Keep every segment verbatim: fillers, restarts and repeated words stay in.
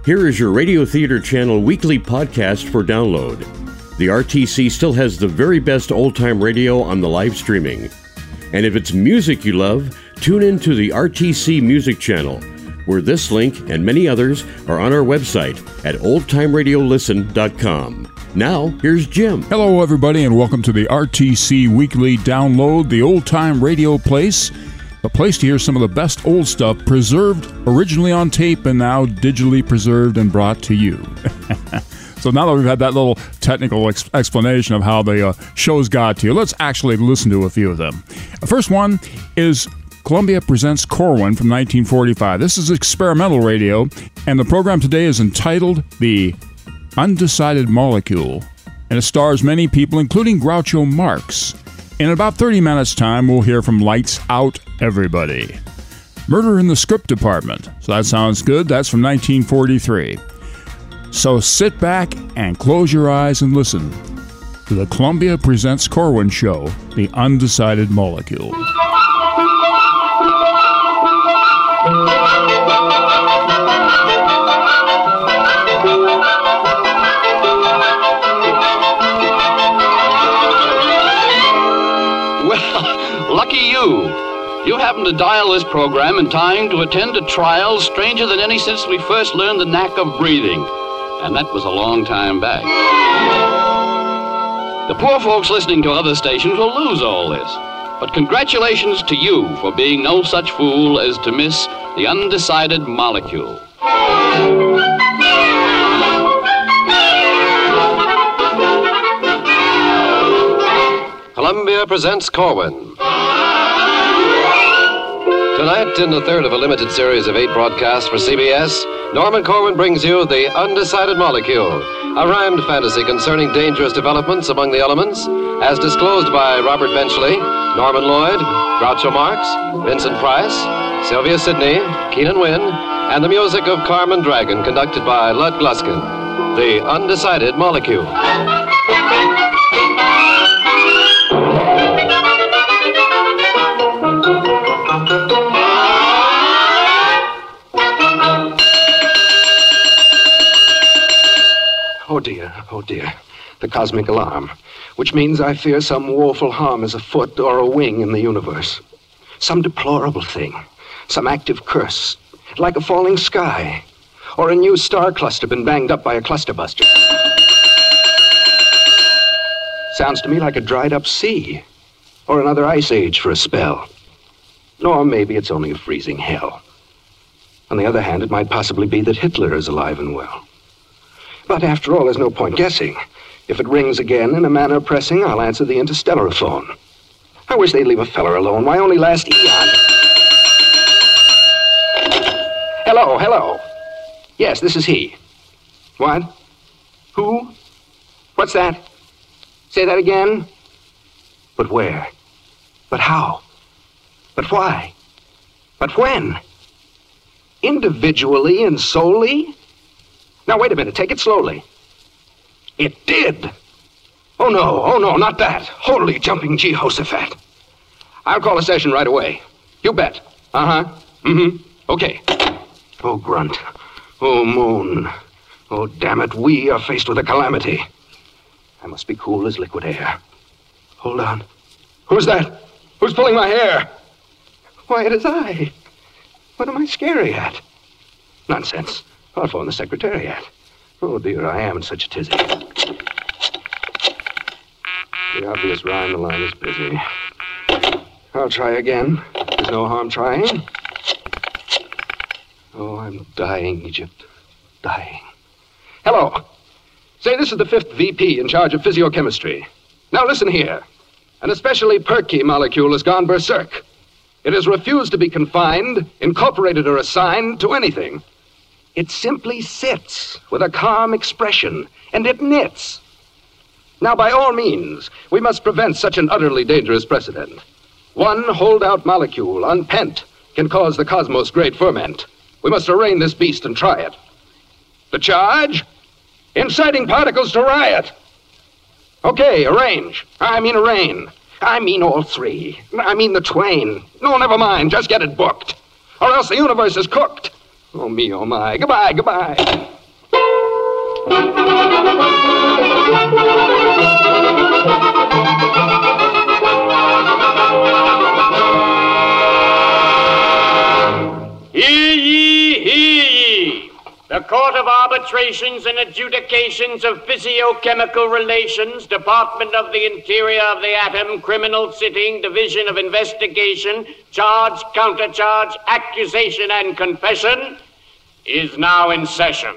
Here is your Radio Theater Channel weekly podcast for download. The R T C still has the very best old-time radio on the live streaming. And if it's music you love, tune in to the R T C Music Channel, where this link and many others are on our website at old time radio listen dot com. Now, here's Jim. Hello, everybody, and welcome to the R T C Weekly Download, the old-time radio place. A place to hear some of the best old stuff preserved originally on tape and now digitally preserved and brought to you. So now that we've had that little technical ex- explanation of how the uh, shows got to you, let's actually listen to a few of them. The first one is Columbia Presents Corwin from nineteen forty-five. This is experimental radio, and the program today is entitled The Undecided Molecule, and it stars many people, including Groucho Marx. In about thirty minutes' time, we'll hear from Lights Out Everybody. Murder in the Script Department. So that sounds good. That's from nineteen forty-three. So sit back and close your eyes and listen to the Columbia Presents Corwin show, The Undecided Molecule. Lucky you. You happened to dial this program in time to attend a trial stranger than any since we first learned the knack of breathing. And that was a long time back. The poor folks listening to other stations will lose all this. But congratulations to you for being no such fool as to miss the undecided molecule. Columbia Presents Corwin. Tonight, in the third of a limited series of eight broadcasts for C B S, Norman Corwin brings you The Undecided Molecule, a rhymed fantasy concerning dangerous developments among the elements, as disclosed by Robert Benchley, Norman Lloyd, Groucho Marx, Vincent Price, Sylvia Sidney, Keenan Wynn, and the music of Carmen Dragon, conducted by Lud Gluskin. The Undecided Molecule. Oh dear, oh dear. The cosmic alarm, which means I fear some woeful harm is afoot or a wing in the universe. Some deplorable thing, some active curse, like a falling sky, or a new star cluster been banged up by a clusterbuster. Sounds to me like a dried up sea, or another ice age for a spell. Or maybe it's only a freezing hell. On the other hand, it might possibly be that Hitler is alive and well. But after all, there's no point guessing. If it rings again in a manner pressing, I'll answer the interstellar phone. I wish they'd leave a feller alone. Why only last eon? Hello, hello. Yes, this is he. What? Who? What's that? Say that again? But where? But how? But why? But when? Individually and solely? Now, wait a minute. Take it slowly. It did. Oh, no. Oh, no, not that. Holy jumping Jehoshaphat. I'll call a session right away. You bet. Uh-huh. Mm-hmm. Okay. Oh, grunt. Oh, moon. Oh, damn it. We are faced with a calamity. I must be cool as liquid air. Hold on. Who's that? Who's pulling my hair? Why, it is I. What am I scary at? Nonsense. I'll phone the Secretariat. Oh, dear, I am in such a tizzy. The obvious rhyme, the line is busy. I'll try again. There's no harm trying. Oh, I'm dying, Egypt. Dying. Hello. Say, this is the fifth V P in charge of physiochemistry. Now listen here. An especially perky molecule has gone berserk. It has refused to be confined, incorporated, or assigned to anything. It simply sits with a calm expression, and it knits. Now, by all means, we must prevent such an utterly dangerous precedent. One holdout molecule, unpent, can cause the cosmos' great ferment. We must arraign this beast and try it. The charge? Inciting particles to riot. Okay, arrange. I mean arraign. I mean all three. I mean the twain. No, never mind. Just get it booked. Or else the universe is cooked. Oh, me, oh, my. Goodbye, goodbye. Hear ye, hear ye. The Court of Arbitrations and Adjudications of Physiochemical Relations, Department of the Interior of the Atom, Criminal Sitting, Division of Investigation, Charge, Countercharge, Accusation, and Confession is now in session.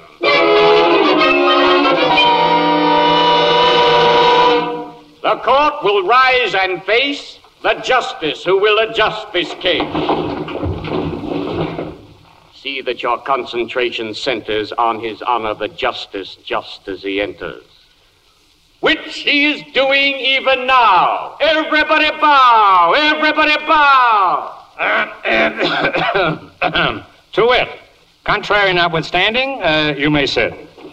The court will rise and face the justice who will adjust this case. See that your concentration centers on His Honor the Justice just as he enters. Which he is doing even now. Everybody bow! Everybody bow! Uh, to wit, contrary notwithstanding, uh, you may sit.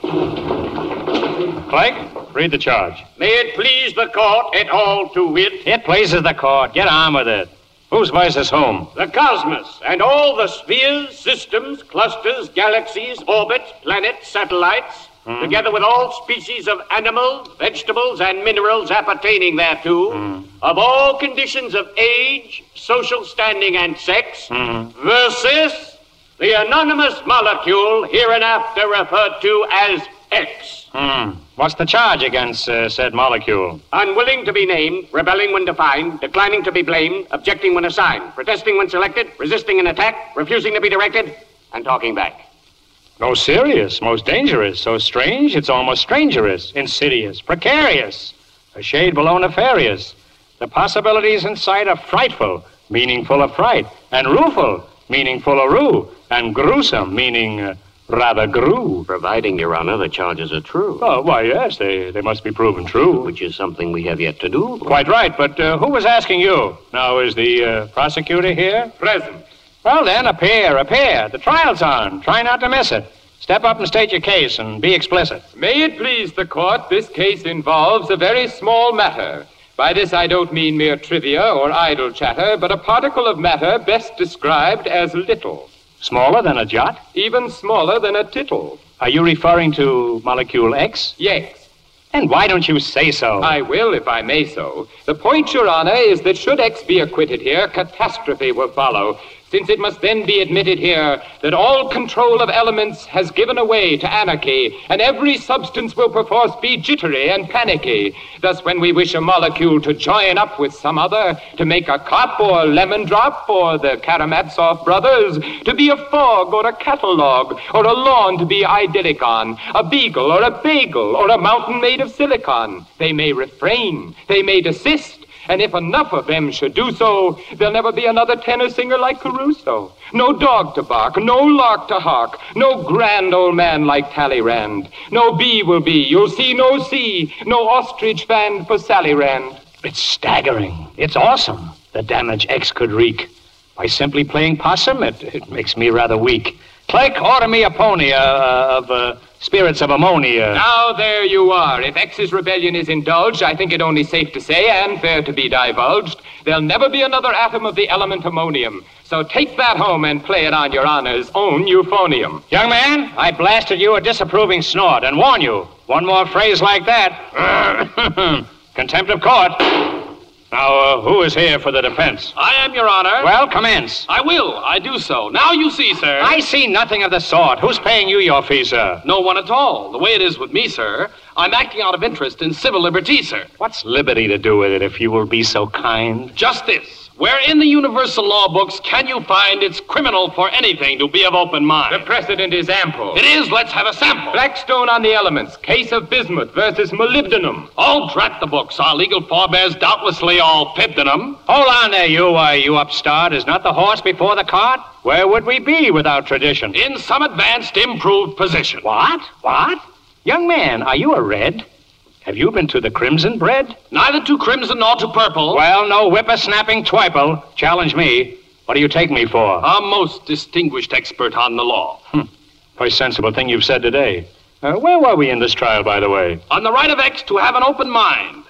Clerk, read the charge. May it please the court, et al. To wit. It pleases the court. Get on with it. Whose voice is whom? The cosmos and all the spheres, systems, clusters, galaxies, orbits, planets, satellites, mm. together with all species of animals, vegetables, and minerals appertaining thereto, mm. of all conditions of age, social standing, and sex, mm. versus the anonymous molecule hereinafter referred to as X. Mm. What's the charge against uh, said molecule? Unwilling to be named, rebelling when defined, declining to be blamed, objecting when assigned, protesting when selected, resisting an attack, refusing to be directed, and talking back. Most serious, most dangerous, so strange it's almost strangerous, insidious, precarious, a shade below nefarious. The possibilities in sight are frightful, meaning full of fright, and rueful, meaning full of rue, and gruesome, meaning... Uh, Rather grew. Providing, Your Honor, the charges are true. Oh, why, yes, they, they must be proven true. Which is something we have yet to do. Quite right, but uh, who was asking you? Now, is the uh, prosecutor here? Present. Well, then, appear, appear. The trial's on. Try not to miss it. Step up and state your case and be explicit. May it please the court, this case involves a very small matter. By this I don't mean mere trivia or idle chatter, but a particle of matter best described as little. Smaller than a jot? Even smaller than a tittle. Are you referring to molecule X? Yes. And why don't you say so? I will, if I may so. The point, Your Honor, is that should X be acquitted here, catastrophe will follow, since it must then be admitted here that all control of elements has given away to anarchy, and every substance will perforce be jittery and panicky. Thus, when we wish a molecule to join up with some other, to make a cup or lemon drop, or the Karamazov brothers, to be a fog or a catalogue, or a lawn to be idyllic on, a beagle or a bagel, or a mountain made of silicon, they may refrain, they may desist. And if enough of them should do so, there'll never be another tenor singer like Caruso. No dog to bark, no lark to hark, no grand old man like Talleyrand. No bee will be, you'll see no sea, no ostrich fanned for Sally Rand. It's staggering. It's awesome, the damage X could wreak. By simply playing possum, it, it makes me rather weak. Clerk, order me a pony uh, of uh, spirits of ammonia. Now there you are. If X's rebellion is indulged, I think it only safe to say, and fair to be divulged, there'll never be another atom of the element ammonium. So take that home and play it on Your Honor's own euphonium. Young man, I blasted you a disapproving snort and warn you, one more phrase like that. Contempt of court. Now, uh, who is here for the defense? I am, Your Honor. Well, commence. I will. I do so. Now you see, sir. I see nothing of the sort. Who's paying you your fee, sir? No one at all. The way it is with me, sir, I'm acting out of interest in civil liberty, sir. What's liberty to do with it, if you will be so kind? Just this. Where in the universal law books can you find it's criminal for anything to be of open mind? The precedent is ample. It is. Let's have a sample. Blackstone on the elements. Case of bismuth versus molybdenum. Oh, drat the books. Our legal forebears doubtlessly all fibbed in them. Hold on there, you, uh, you upstart. Is not the horse before the cart? Where would we be without tradition? In some advanced, improved position. What? What? Young man, are you a red? Have you been to the crimson bread? Neither to crimson nor to purple. Well, no whipper-snapping twiple. Challenge me. What do you take me for? A most distinguished expert on the law. Hmm. Very sensible thing you've said today. Uh, where were we in this trial, by the way? On the right of X to have an open mind.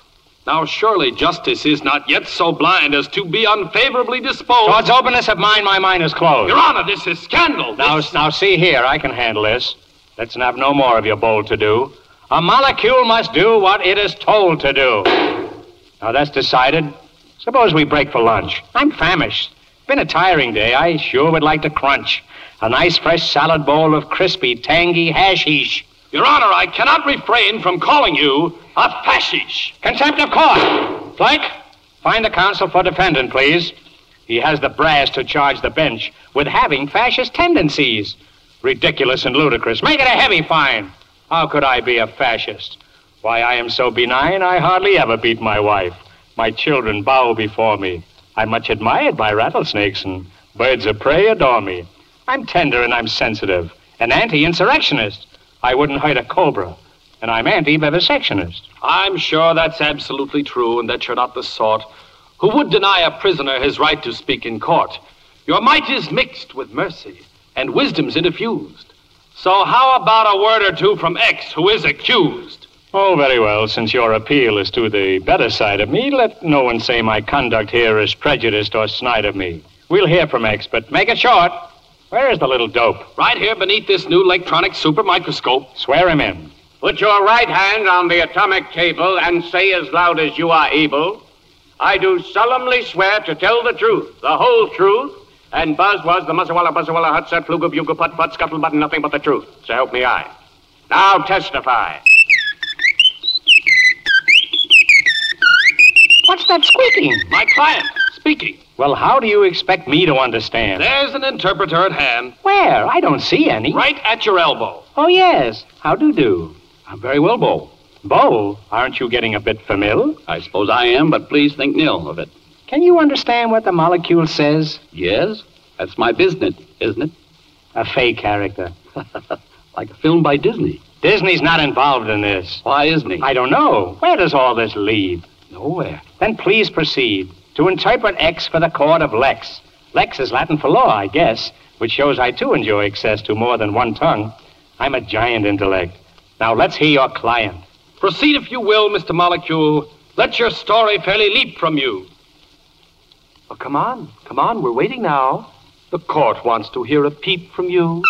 Now, surely justice is not yet so blind as to be unfavorably disposed. Towards openness of mind, my mind is closed. Your Honor, this is scandal. Now, This- now, see here, I can handle this. Let's have no more of your bold to do. A molecule must do what it is told to do. Now, that's decided. Suppose we break for lunch. I'm famished. Been a tiring day. I sure would like to crunch. A nice fresh salad bowl of crispy, tangy hashish. Your Honor, I cannot refrain from calling you a fascist. Contempt of court. Flake, find the counsel for defendant, please. He has the brass to charge the bench with having fascist tendencies. Ridiculous and ludicrous. Make it a heavy fine. How could I be a fascist? Why, I am so benign, I hardly ever beat my wife. My children bow before me. I'm much admired by rattlesnakes, and birds of prey adore me. I'm tender and I'm sensitive. An anti-insurrectionist. I wouldn't hurt a cobra. And I'm anti-vivisectionist. I'm sure that's absolutely true, and that you're not the sort who would deny a prisoner his right to speak in court. Your might is mixed with mercy, and wisdom's interfused. So how about a word or two from X, who is accused? Oh, very well. Since your appeal is to the better side of me, let no one say my conduct here is prejudiced or snide of me. We'll hear from X, but make it short. Where is the little dope? Right here beneath this new electronic super microscope. Swear him in. Put your right hand on the atomic table and say as loud as you are able, I do solemnly swear to tell the truth, the whole truth, and Buzz was the Muzzawalla, Buzzawalla, Hutset, Fluga, Bugle, Putt, Putt, Scuttlebutt, and nothing but the truth. So help me I. Now testify. What's that squeaking? My client, speaking. Well, how do you expect me to understand? There's an interpreter at hand. Where? I don't see any. Right at your elbow. Oh, yes. How do do? I'm very well, Bo. Bo, aren't you getting a bit familiar? I suppose I am, but please think nil of it. Can you understand what the molecule says? Yes, that's my business, isn't it? A fake character. Like a film by Disney. Disney's not involved in this. Why isn't he? I don't know. Where does all this lead? Nowhere. Then please proceed to interpret X for the court of Lex. Lex is Latin for law, I guess, which shows I too enjoy access to more than one tongue. I'm a giant intellect. Now let's hear your client. Proceed if you will, Mister Molecule. Let your story fairly leap from you. Oh, come on. Come on, we're waiting now. The court wants to hear a peep from you.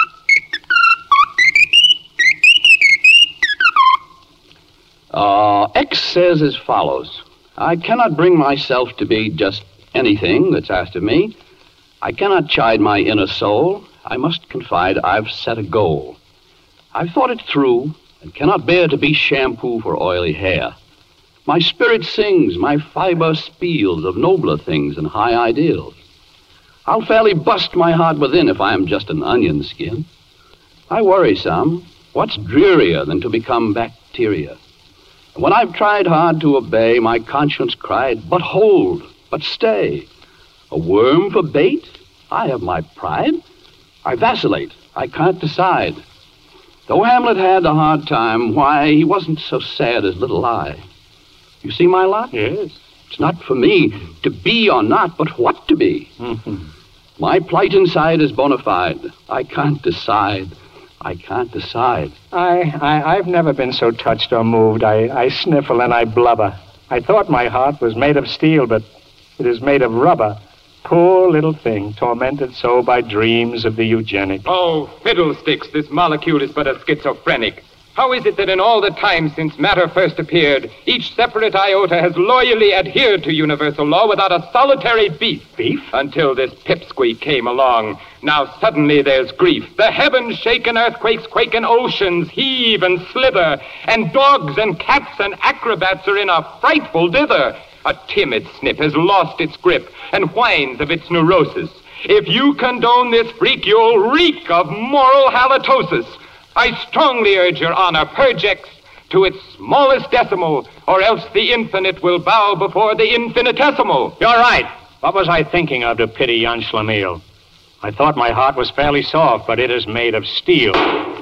Uh, X says as follows. I cannot bring myself to be just anything that's asked of me. I cannot chide my inner soul. I must confide I've set a goal. I've thought it through and cannot bear to be shampoo for oily hair. My spirit sings, my fiber spiels of nobler things and high ideals. I'll fairly bust my heart within if I am just an onion skin. I worry some. What's drearier than to become bacteria? And when I've tried hard to obey, my conscience cried, but hold, but stay. A worm for bait? I have my pride. I vacillate. I can't decide. Though Hamlet had a hard time, why, he wasn't so sad as little I. You see my lot? Yes. It's not for me to be or not, but what to be. Mm-hmm. My plight inside is bona fide. I can't decide. I can't decide. I, I, I've never been so touched or moved. I, I sniffle and I blubber. I thought my heart was made of steel, but it is made of rubber. Poor little thing, tormented so by dreams of the eugenic. Oh, fiddlesticks, this molecule is but a schizophrenic. How is it that in all the time since matter first appeared, each separate iota has loyally adhered to universal law without a solitary beef? Beef? Until this pipsqueak came along. Now suddenly there's grief. The heavens shake and earthquakes quake and oceans heave and slither. And dogs and cats and acrobats are in a frightful dither. A timid snip has lost its grip and whines of its neurosis. If you condone this freak, you'll reek of moral halitosis. I strongly urge your honor, purge X to its smallest decimal, or else the infinite will bow before the infinitesimal. You're right. What was I thinking of to pity Jan Schlemiel? I thought my heart was fairly soft, but it is made of steel.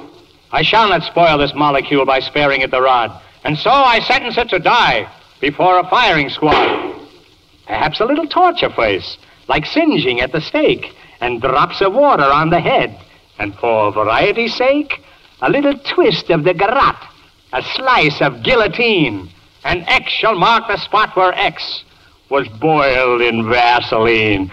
I shall not spoil this molecule by sparing it the rod, and so I sentence it to die before a firing squad. Perhaps a little torture first, like singeing at the stake, and drops of water on the head. And for variety's sake, a little twist of the garrote, a slice of guillotine, And X shall mark the spot where X was boiled in Vaseline.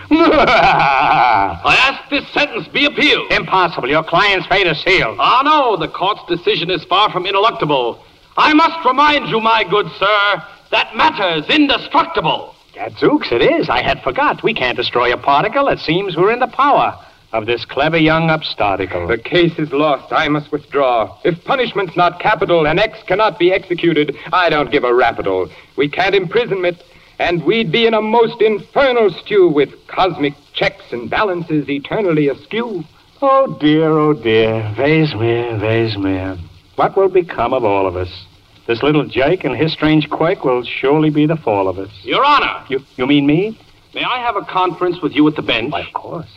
I ask this sentence be appealed. Impossible. Your client's fate is sealed. Ah, no, the court's decision is far from ineluctable. I must remind you, my good sir, that matter is indestructible. Gadzooks, it is. I had forgot. We can't destroy a particle. It seems we're in the power of this clever young upstarticle. The case is lost. I must withdraw. If punishment's not capital and X cannot be executed, I don't give a rapital. We can't imprison it, and we'd be in a most infernal stew with cosmic checks and balances eternally askew. Oh, dear, oh, dear. Vaesmere, Vaesmere. What will become of all of us? This little Jake and his strange quake will surely be the fall of us. Your Honor. You, you mean me? May I have a conference with you at the bench? Why, of course.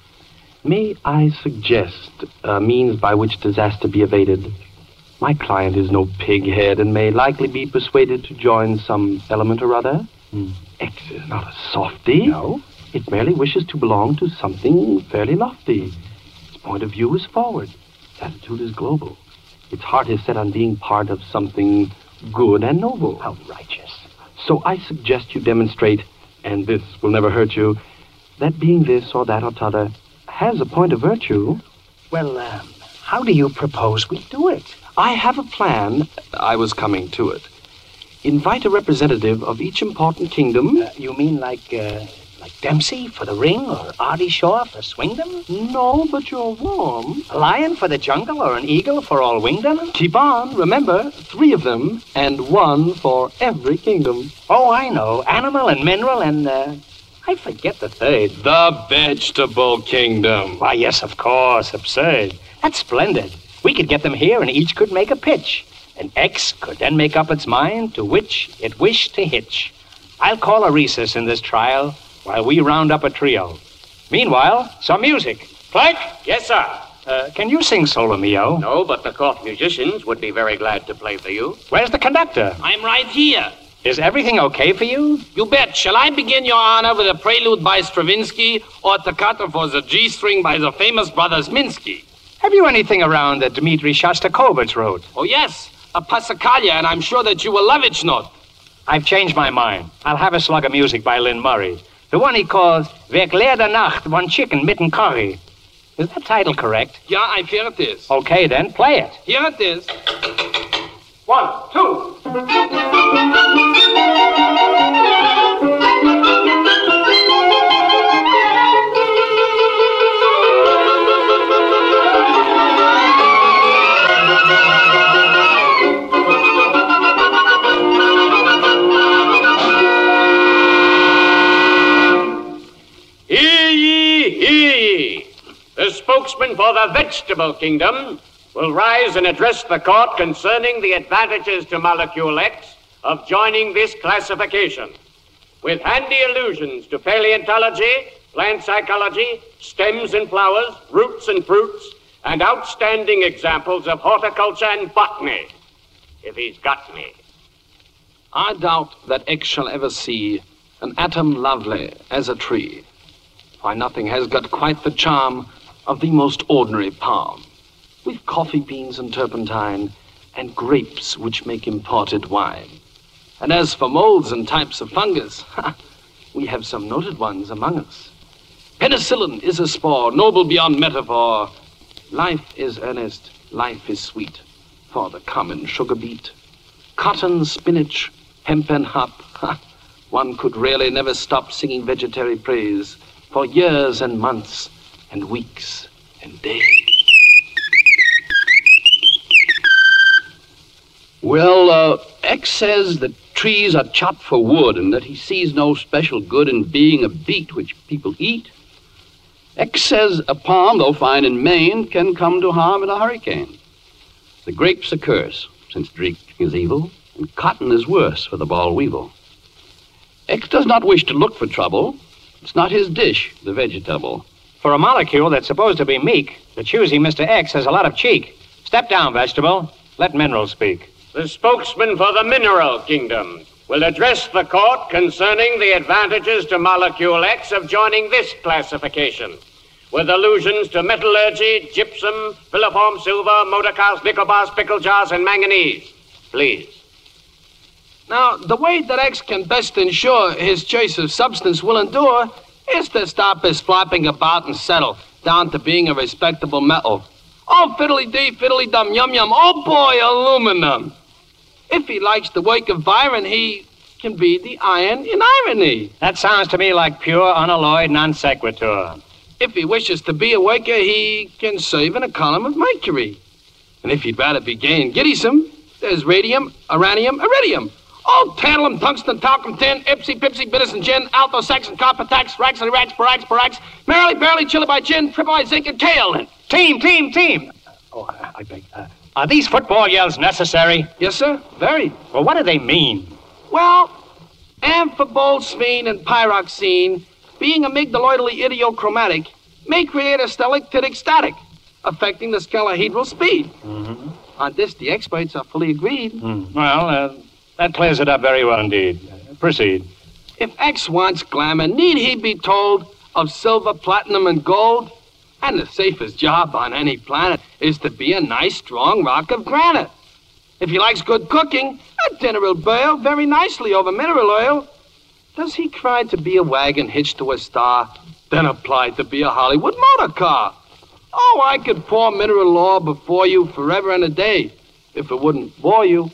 May I suggest a means by which disaster be evaded? My client is no pighead and may likely be persuaded to join some element or other. Hmm. X is not a softy. No. It merely wishes to belong to something fairly lofty. Its point of view is forward. Its attitude is global. Its heart is set on being part of something good and noble. How righteous. So I suggest you demonstrate, and this will never hurt you, that being this or that or t'other has a point of virtue. Well, um, how do you propose we do it? I have a plan. I was coming to it. Invite a representative of each important kingdom. Uh, you mean like, uh, like Dempsey for the ring, or Artie Shaw for Swingdom? No, but you're warm. A lion for the jungle, or an eagle for all Wingdom? Keep on. Remember, three of them, and one for every kingdom. Oh, I know. Animal and mineral and, uh... I forget the third. The Vegetable Kingdom. Why, yes, of course. Absurd. That's splendid. We could get them here, and each could make a pitch. And X could then make up its mind to which it wished to hitch. I'll call a recess in this trial while we round up a trio. Meanwhile, some music. Plank? Yes, sir. Uh, can you sing Solo Mio? No, but the court musicians would be very glad to play for you. Where's the conductor? I'm right here. Is everything okay for you? You bet. Shall I begin, Your Honor, with a prelude by Stravinsky or toccata for the G-string by the famous brothers Minsky? Have you anything around that Dmitri Shostakovich wrote? Oh, yes. A Passacaglia, and I'm sure that you will love it, Schnott. I've changed my mind. I'll have a slug of music by Lynn Murray. The one he calls Verkleer der Nacht, One Chicken, Mitten Curry. Is that title correct? Yeah, I fear it is. Okay, then, play it. Here it is. One, two. Hear ye, hear ye. The spokesman for the Vegetable Kingdom will rise and address the court concerning the advantages to Molecule X of joining this classification, with handy allusions to paleontology, plant psychology, stems and flowers, roots and fruits, and outstanding examples of horticulture and botany, if he's got me. I doubt that X shall ever see an atom lovely as a tree. Why, nothing has got quite the charm of the most ordinary palm, with coffee beans and turpentine, and grapes which make imported wine. And as for molds and types of fungus, ha, we have some noted ones among us. Penicillin is a spore, noble beyond metaphor. Life is earnest, life is sweet, for the common sugar beet. Cotton, spinach, hemp and hop, ha, one could really never stop singing vegetary praise for years and months and weeks and days. Well, uh, X says that trees are chopped for wood and that he sees no special good in being a beet which people eat. X says a palm, though fine in Maine, can come to harm in a hurricane. The grape's a curse, since drinking is evil, and cotton is worse for the ball weevil. X does not wish to look for trouble. It's not his dish, the vegetable. For a molecule that's supposed to be meek, the choosy Mister X has a lot of cheek. Step down, vegetable. Let mineral speak. The spokesman for the Mineral Kingdom will address the court concerning the advantages to Molecule X of joining this classification, with allusions to metallurgy, gypsum, filiform silver, motor cars, nickel bars, pickle jars, and manganese. Please. Now, the way that X can best ensure his choice of substance will endure is to stop his flopping about and settle down to being a respectable metal. Oh, fiddly-dee, fiddly-dum, yum-yum, oh boy, aluminum. If he likes the work of Byron, he can be the iron in irony. That sounds to me like pure, unalloyed non sequitur. If he wishes to be a worker, he can serve in a column of mercury. And if he'd rather be gay and giddysome, there's radium, uranium, iridium. Oh, tantalum, tungsten, talcum, tin, ipsy, pipsy, bitters, and gin, alto, saxon, copper, tax, raxily, rax, borax, borax, merrily, barely, chili by gin, triple I zinc, and kaolin. Team, team, team. Oh, I, I beg. Uh, are these football yells necessary? Yes, sir. Very. Well, what do they mean? Well, amphibolsphene and pyroxene, being amygdaloidally idiochromatic, may create a stalactitic static, affecting the scalahedral speed. Mm-hmm. On this, the experts are fully agreed. Mm. Well, uh, that clears it up very well indeed. Uh, proceed. If X wants glamour, need he be told of silver, platinum, and gold? And the safest job on any planet is to be a nice, strong rock of granite. If he likes good cooking, a dinner will boil very nicely over mineral oil. Does he cry to be a wagon hitched to a star, then apply to be a Hollywood motor car? Oh, I could pour mineral oil before you forever and a day, if it wouldn't bore you.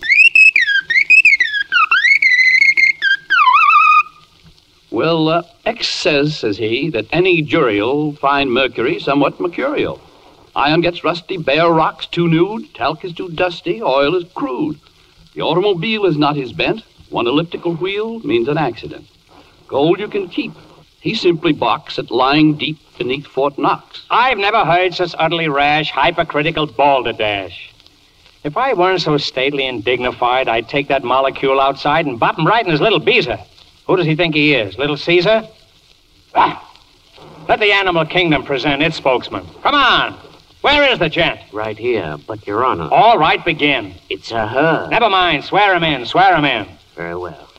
Well, uh, X says, says he, that any jury'll find mercury somewhat mercurial. Iron gets rusty, bare rocks too nude, talc is too dusty, oil is crude. The automobile is not his bent. One elliptical wheel means an accident. Gold you can keep. He simply balks at lying deep beneath Fort Knox. I've never heard such utterly rash, hypercritical balderdash. If I weren't so stately and dignified, I'd take that molecule outside and bop him right in his little beezer. Who does he think he is, Little Caesar? Ah! Let the animal kingdom present its spokesman. Come on! Where is the gent? Right here, but Your Honor. All right, begin. It's a her. Never mind. Swear him in. Swear him in. Very well.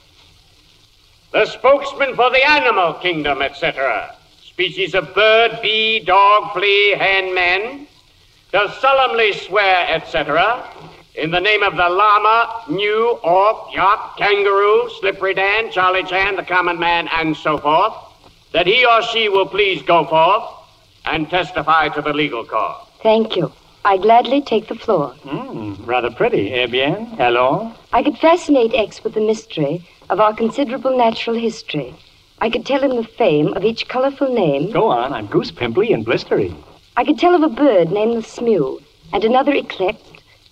The spokesman for the animal kingdom, et cetera. Species of bird, bee, dog, flea, hen, man. Does solemnly swear, et cetera. In the name of the llama, gnu, orc, yak, kangaroo, slippery Dan, Charlie Chan, the common man, and so forth, that he or she will please go forth and testify to the legal cause. Thank you. I gladly take the floor. Mm, rather pretty. Eh bien? Hello? I could fascinate X with the mystery of our considerable natural history. I could tell him the fame of each colorful name. Go on. I'm goose pimply and blistery. I could tell of a bird named the smew, and another eclect,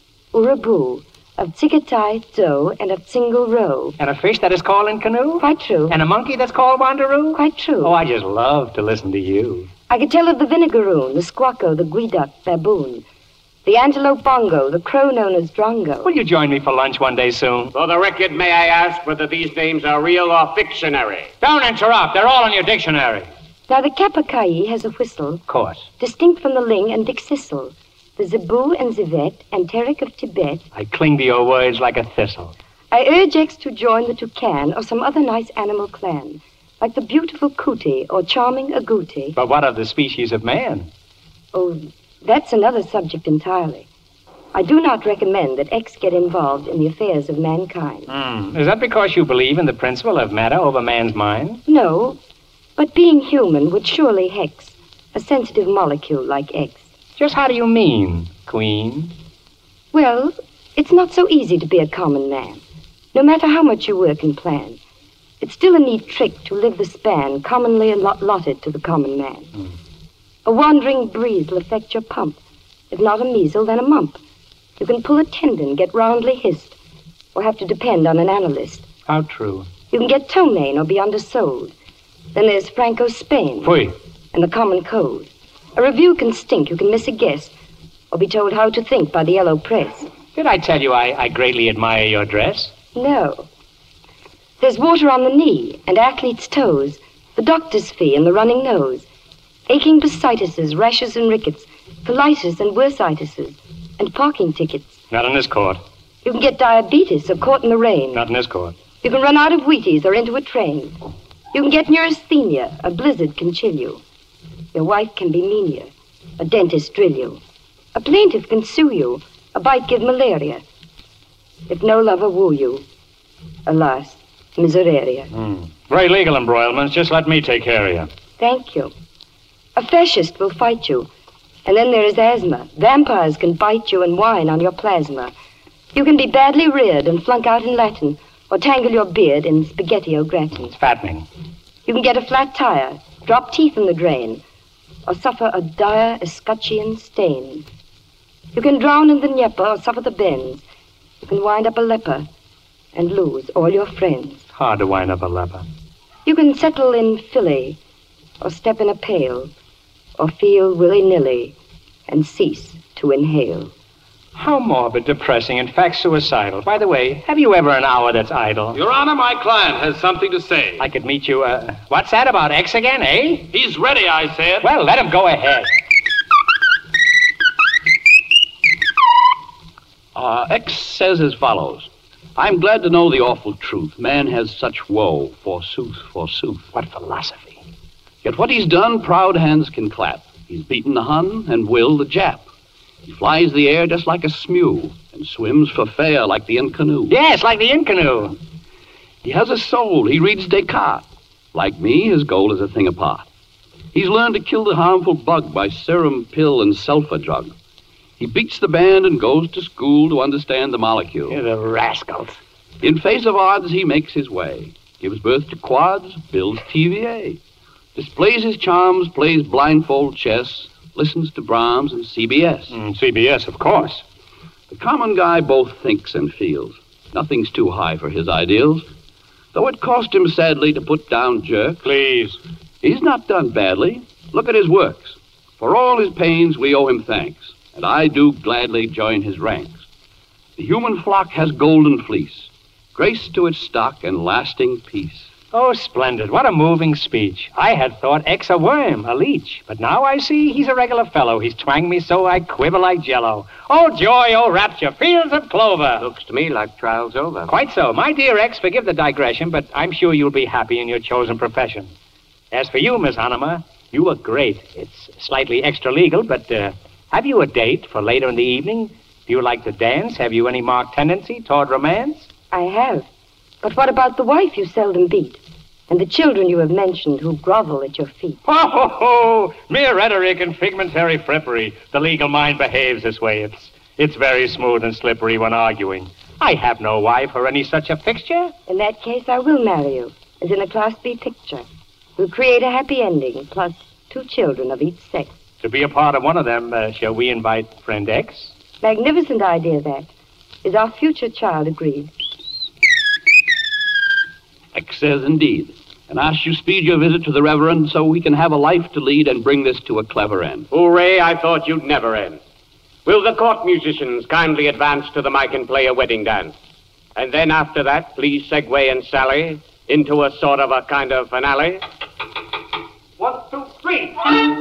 Uraboo, of Tsigatai, Zo, and of Tsingle Row. And a fish that is called in canoe? Quite true. And a monkey that's called Wanderoo? Quite true. Oh, I just love to listen to you. I could tell of the vinegaroon, the squacko, the guiduck, baboon, the antelope bongo, the crow known as drongo. Will you join me for lunch one day soon? For the record, may I ask whether these names are real or fictionary? Don't interrupt. They're all in your dictionary. Now, the capercaillie has a whistle. Of course. Distinct from the ling and dixissil. The zebu and zivet, enteric of Tibet. I cling to your words like a thistle. I urge X to join the toucan or some other nice animal clan, like the beautiful cootie or charming agouti. But what of the species of man? Oh, that's another subject entirely. I do not recommend that X get involved in the affairs of mankind. Mm. Is that because you believe in the principle of matter over man's mind? No, but being human would surely hex a sensitive molecule like X. Just how do you mean, Queen? Well, it's not so easy to be a common man, no matter how much you work and plan. It's still a neat trick to live the span commonly allotted to the common man. Mm. A wandering breeze will affect your pump. If not a measle, then a mump. You can pull a tendon, get roundly hissed, or have to depend on an analyst. How true. You can get ptomaine or be undersold. Then there's Franco-Spain. Fui. And the common code. A review can stink, you can miss a guess, or be told how to think by the yellow press. Did I tell you I, I greatly admire your dress? No. There's water on the knee and athlete's toes, the doctor's fee and the running nose, aching bursitis, rashes and rickets, colitis and bursitis, and parking tickets. Not in this court. You can get diabetes or caught in the rain. Not in this court. You can run out of Wheaties or into a train. You can get neurasthenia, a blizzard can chill you. Your wife can be meanier, a dentist drill you. A plaintiff can sue you, a bite give malaria. If no lover woo you, Alas, misereria. Mm. Very legal embroilments. Just let me take care of you. Thank you. A fascist will fight you. And then there is asthma. Vampires can bite you and whine on your plasma. You can be badly reared and flunk out in Latin, or tangle your beard in spaghetti au gratin. It's fattening. You can get a flat tire, drop teeth in the drain, or suffer a dire escutcheon stain. You can drown in the Dnieper or suffer the bends. You can wind up a leper and lose all your friends. It's hard to wind up a leper. You can settle in Philly, or step in a pail, or feel willy-nilly and cease to inhale. How morbid, depressing, in fact suicidal. By the way, have you ever an hour that's idle? Your Honor, my client has something to say. I could meet you, uh... What's that about X again, eh? He's ready, I said. Well, let him go ahead. Uh, X says as follows. I'm glad to know the awful truth. Man has such woe, forsooth, forsooth. What philosophy. Yet what he's done, proud hands can clap. He's beaten the Hun and Will the Jap. He flies the air just like a smew and swims for fair like the Incarnu. Yes, like the Incarnu. He has a soul. He reads Descartes. Like me, his goal is a thing apart. He's learned to kill the harmful bug by serum, pill, and sulfur drug. He beats the band and goes to school to understand the molecule. You're the rascals. In face of odds, he makes his way. Gives birth to quads, builds T V A. Displays his charms, plays blindfold chess, listens to Brahms and C B S. Mm, C B S, of course. The common guy both thinks and feels. Nothing's too high for his ideals. Though it cost him sadly to put down jerks. Please. He's not done badly. Look at his works. For all his pains, we owe him thanks. And I do gladly join his ranks. The human flock has golden fleece, grace to its stock and lasting peace. Oh, splendid. What a moving speech. I had thought X a worm, a leech. But now I see he's a regular fellow. He's twanged me so I quiver like jello. Oh, joy, oh, rapture, fields of clover. Looks to me like trial's over. Quite so. My dear X, forgive the digression, but I'm sure you'll be happy in your chosen profession. As for you, Miss Hannemer, you look great. It's slightly extra-legal, but uh, have you a date for later in the evening? Do you like to dance? Have you any marked tendency toward romance? I have. But what about the wife you seldom beat? And the children you have mentioned who grovel at your feet? Ho, ho, ho! Mere rhetoric and fragmentary frippery. The legal mind behaves this way. It's, it's very smooth and slippery when arguing. I have no wife or any such a fixture. In that case, I will marry you, as in a Class B picture. We'll create a happy ending, plus two children of each sex. To be a part of one of them, uh, shall we invite friend X? Magnificent idea, that. Is our future child agreed? X says indeed, and asks you speed your visit to the Reverend so we can have a life to lead and bring this to a clever end. Hooray, I thought you'd never end. Will the court musicians kindly advance to the mic and play a wedding dance? And then after that, please segue and sally into a sort of a kind of finale. One, two, three.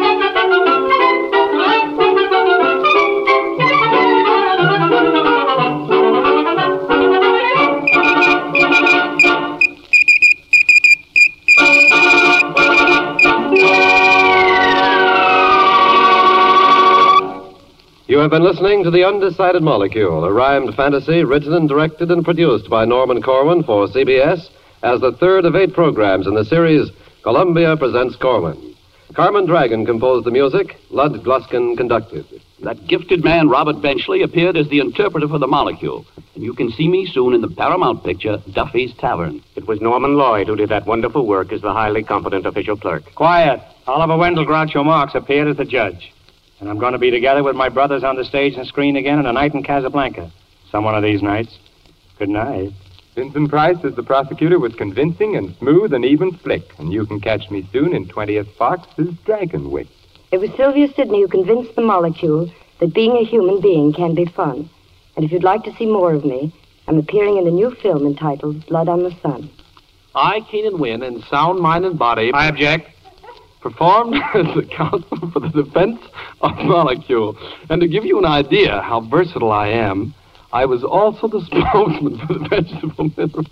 You have been listening to The Undecided Molecule, a rhymed fantasy written and directed and produced by Norman Corwin for C B S as the third of eight programs in the series Columbia Presents Corwin. Carmen Dragon composed the music, Lud Gluskin conducted. That gifted man, Robert Benchley, appeared as the interpreter for the molecule. And you can see me soon in the Paramount picture, Duffy's Tavern. It was Norman Lloyd who did that wonderful work as the highly competent official clerk. Quiet. Oliver Wendell Groucho Marx appeared as the judge. And I'm going to be together with my brothers on the stage and screen again in A Night in Casablanca. Some one of these nights. Good night. Vincent Price as the prosecutor was convincing and smooth and even slick. And you can catch me soon in twentieth Fox's Dragon Wick. It was Sylvia Sidney who convinced the molecule that being a human being can be fun. And if you'd like to see more of me, I'm appearing in a new film entitled Blood on the Sun. I, Keenan Wynn, in sound mind and body... I object. ...performed as the counsel for the defense of Molecule. And to give you an idea how versatile I am, I was also the spokesman for the vegetable minerals.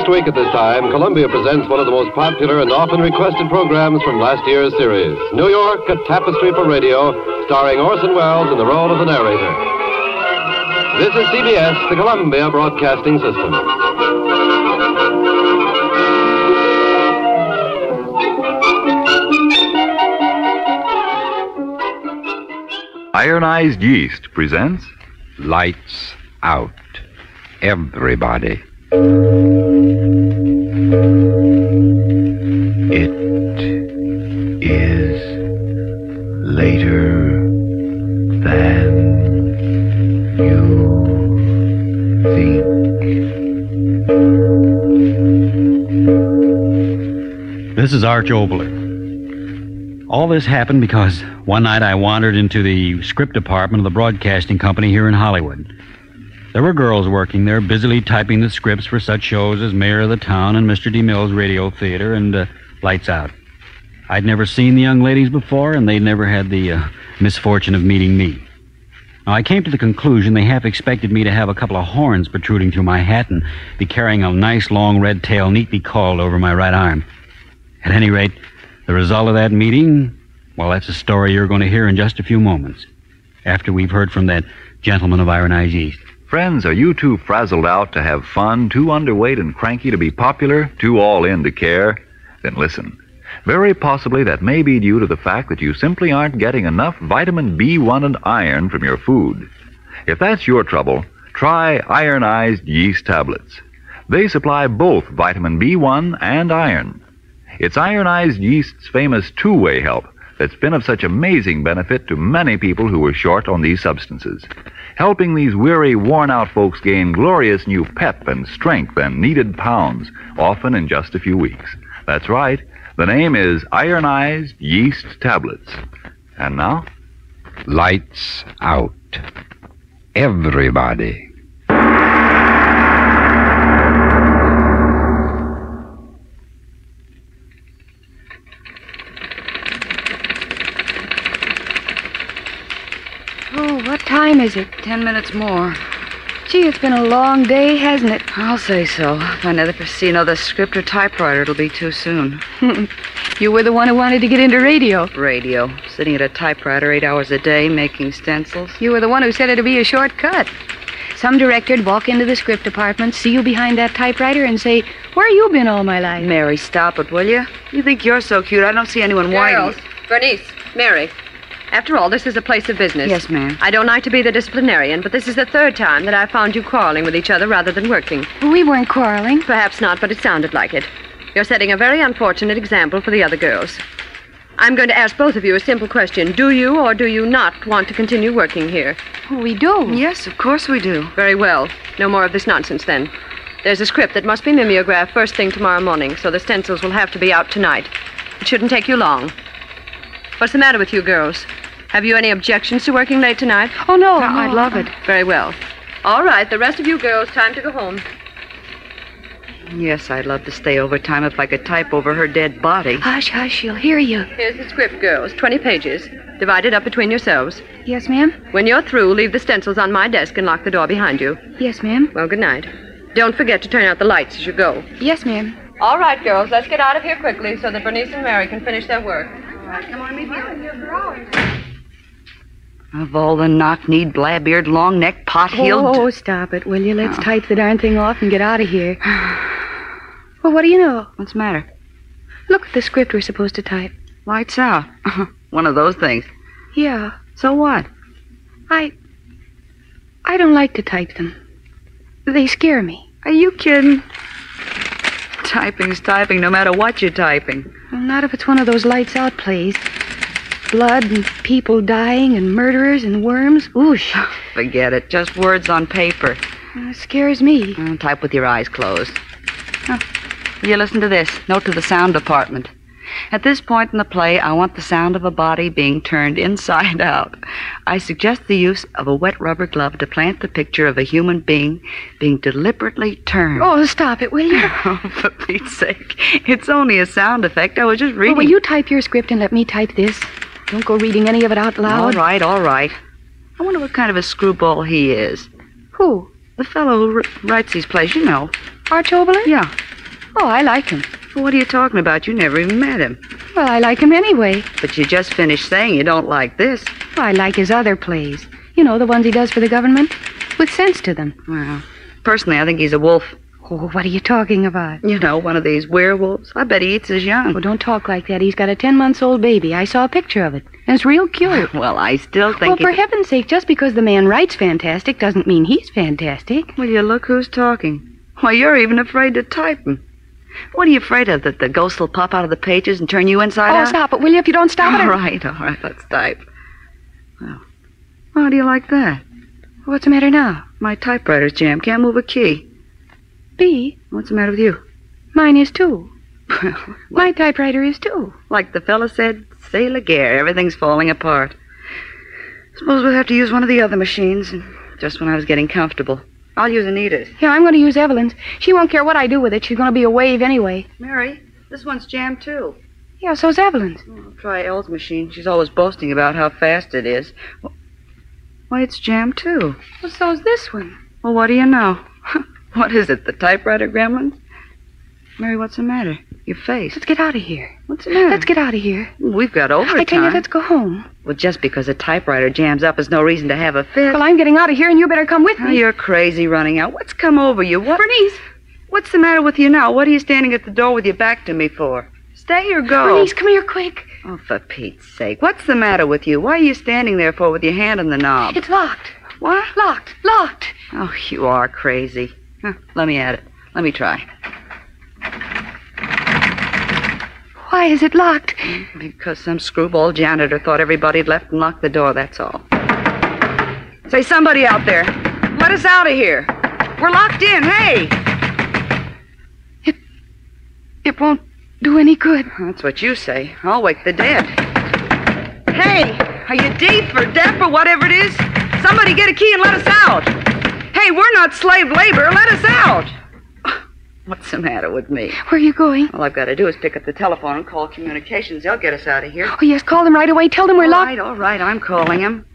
Next week at this time, Columbia presents one of the most popular and often requested programs from last year's series, New York, A Tapestry for Radio, starring Orson Welles in the role of the narrator. This is C B S, the Columbia Broadcasting System. Ironized Yeast presents Lights Out. Everybody. It is later than you think. This is Arch Obler. All this happened because one night I wandered into the script department of the broadcasting company here in Hollywood. There were girls working there, busily typing the scripts for such shows as Mayor of the Town and Mister DeMille's Radio Theater and uh, Lights Out. I'd never seen the young ladies before, and they'd never had the uh, misfortune of meeting me. Now, I came to the conclusion they half expected me to have a couple of horns protruding through my hat and be carrying a nice long red tail neatly coiled over my right arm. At any rate, the result of that meeting, well, that's a story you're going to hear in just a few moments, after we've heard from that gentleman of Ironized Yeast. Friends, are you too frazzled out to have fun, too underweight and cranky to be popular, too all in to care? Then listen. Very possibly that may be due to the fact that you simply aren't getting enough vitamin B one and iron from your food. If that's your trouble, try Ironized Yeast tablets. They supply both vitamin B one and iron. It's Ironized Yeast's famous two-way help that's been of such amazing benefit to many people who were short on these substances, helping these weary, worn-out folks gain glorious new pep and strength and needed pounds, often in just a few weeks. That's right. The name is Ironized Yeast Tablets. And now, Lights Out. Everybody. What time is it? Ten minutes more. Gee, it's been a long day, hasn't it? I'll say so. If I never see another script or typewriter, it'll be too soon. You were the one who wanted to get into radio. Radio. Sitting at a typewriter eight hours a day, making stencils. You were the one who said it'd be a shortcut. Some director'd walk into the script department, see you behind that typewriter, and say, where you been all my life? Mary, stop it, will you? You think you're so cute, I don't see anyone Girls, whining. Bernice, Mary. After all, this is a place of business. Yes, ma'am. I don't like to be the disciplinarian, but this is the third time that I've found you quarreling with each other rather than working. We weren't quarreling. Perhaps not, but it sounded like it. You're setting a very unfortunate example for the other girls. I'm going to ask both of you a simple question. Do you or do you not want to continue working here? We do. Yes, of course we do. Very well. No more of this nonsense, then. There's a script that must be mimeographed first thing tomorrow morning, so the stencils will have to be out tonight. It shouldn't take you long. What's the matter with you girls? Have you any objections to working late tonight? Oh, no, no I'd love it. Very well. All right, the rest of you girls, time to go home. Yes, I'd love to stay overtime if I could type over her dead body. Hush, hush, she'll hear you. Here's the script, girls. Twenty pages. Divide it up between yourselves. Yes, ma'am? When you're through, leave the stencils on my desk and lock the door behind you. Yes, ma'am. Well, good night. Don't forget to turn out the lights as you go. Yes, ma'am. All right, girls, let's get out of here quickly so that Bernice and Mary can finish their work. All right, come on, meet me. Of all the knock-kneed, blab-eared, long-necked, pot-heeled... Oh, stop it, will you? Let's oh. type the darn thing off and get out of here. Well, what do you know? What's the matter? Look at the script we're supposed to type. Lights out. One of those things. Yeah. So what? I... I don't like to type them. They scare me. Are you kidding? Typing's typing, no matter what you're typing. Well, not if it's one of those lights-out plays. Blood and people dying and murderers and worms. Oosh. Forget it. Just words on paper. Uh, it scares me. Uh, type with your eyes closed. Oh, you listen to this. Note to the sound department. At this point in the play, I want the sound of a body being turned inside out. I suggest the use of a wet rubber glove to plant the picture of a human being being deliberately turned. Oh, stop it, will you? Oh, for Pete's sake. It's only a sound effect. I was just reading. Well, will you type your script and let me type this? Don't go reading any of it out loud. All right, all right. I wonder what kind of a screwball he is. Who? The fellow who r- writes these plays, you know. Arch Obler? Yeah. Oh, I like him. What are you talking about? You never even met him. Well, I like him anyway. But you just finished saying you don't like this. Well, I like his other plays. You know, the ones he does for the government. With sense to them. Well, personally, I think he's a wolf. Oh, what are you talking about? You know, one of these werewolves. I bet he eats his young. Well, don't talk like that. He's got a ten-month-old baby. I saw a picture of it. And it's real cute. Well, I still think... Well, for it... heaven's sake, just because the man writes fantastic doesn't mean he's fantastic. Will you look who's talking? Why, you're even afraid to type him. What are you afraid of, that the ghost will pop out of the pages and turn you inside oh, out? Oh, stop it, will you, if you don't stop all it? All right, all right, let's type. Well, how do you like that? What's the matter now? My typewriter's jammed. Can't move a key. B? What's the matter with you? Mine is too. My typewriter is too. Like the fella said, c'est la guerre. Everything's falling apart. Suppose we'll have to use one of the other machines, just when I was getting comfortable. I'll use Anita's. Yeah, I'm going to use Evelyn's. She won't care what I do with it. She's going to be a wave anyway. Mary, this one's jammed too. Yeah, so's Evelyn's. Oh, I'll try Elle's machine. She's always boasting about how fast it is. Why, it's jammed too. Well, so's this one. Well, what do you know? What is it, the typewriter gremlins? Mary, what's the matter? Your face. Let's get out of here. What's the matter? Let's get out of here. We've got overtime. I tell you, let's go home. Well, just because a typewriter jams up is no reason to have a fit. Well, I'm getting out of here, and you better come with me. Oh, you're crazy running out. What's come over you? What? Bernice! What's the matter with you now? What are you standing at the door with your back to me for? Stay or go? Bernice, come here quick. Oh, for Pete's sake. What's the matter with you? What are you standing there for with your hand on the knob? It's locked. What? Locked. Locked. Oh, you are crazy. Huh, let me at it. Let me try. Why is it locked? Because some screwball janitor thought everybody'd left and locked the door, that's all. Say, somebody out there, let us out of here. We're locked in, hey! It... it won't do any good. That's what you say. I'll wake the dead. Hey, are you deaf or deaf or whatever it is? Somebody get a key and let us out. Hey, we're not slave labor. Let us out. What's the matter with me? Where are you going? All I've got to do is pick up the telephone and call communications. They'll get us out of here. Oh, yes, call them right away. Tell them we're all locked. All right, all right, I'm calling them.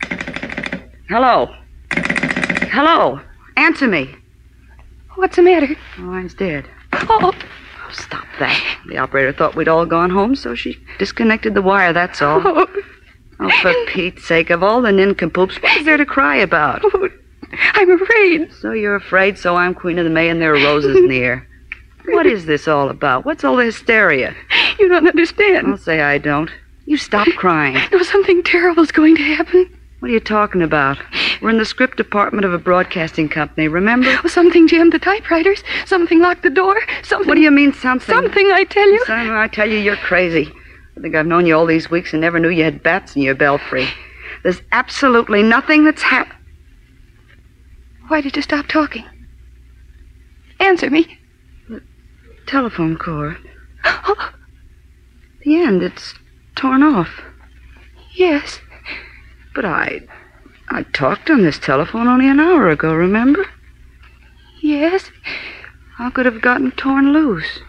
Hello? Hello? Answer me. What's the matter? The line's dead. Oh. Oh, stop that. The operator thought we'd all gone home, so she disconnected the wire, that's all. Oh, oh for Pete's sake, of all the nincompoops, what is there to cry about? Oh, I'm afraid. So you're afraid, so I'm Queen of the May and there are roses in the air. What is this all about? What's all the hysteria? You don't understand. I'll say I don't. You stop crying. No, something terrible's going to happen. What are you talking about? We're in the script department of a broadcasting company, remember? Oh, something jammed the typewriters. Something locked the door. Something... What do you mean, something? Something, I tell you. Son, I tell you, you're crazy. I think I've known you all these weeks and never knew you had bats in your belfry. There's absolutely nothing that's happened. Why did you stop talking? Answer me. The telephone cord. Oh. The end, it's torn off. Yes. But I... I talked on this telephone only an hour ago, remember? Yes. How could it have gotten torn loose?